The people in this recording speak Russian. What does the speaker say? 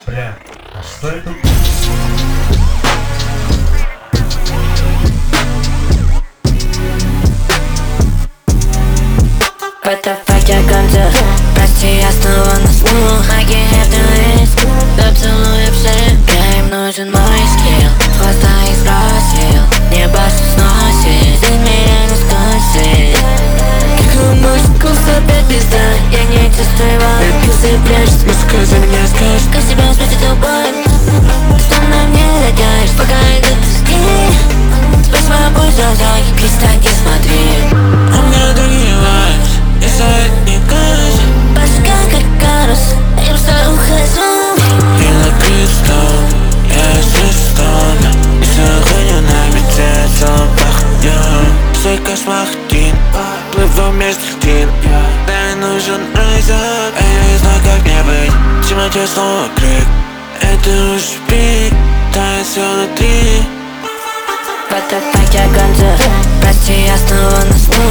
Бля, а что это? What the fuck я концерт? Прости, я снова на слух. Магия это риск. Поцелуй все. Я им нужен мой скилл. Хвоста их сбросил. Небо сносит. Здесь меня не скосит. Как мужик, опять пизда. Я не чувствую его. Напился пляж. Музыка за меня скажет. Как себя спросит любовь. Что на мне задешь? Пока идут пески. Спасибо, пусть зазой. Кристалл, не смотри. У меня другие vibes. Я за это не кажу. Башка как карус. Я просто ухожу. И на кристалл. Я свистон. И сохраню на мечте запах. Свой кошмар один. Плыву между стен. Мне нужен райзап. Я не знаю, как мне быть. В темноте снова крик. Это уж пик. Тает все внутри. What the fuck я концерт? Прости, я снова на слух.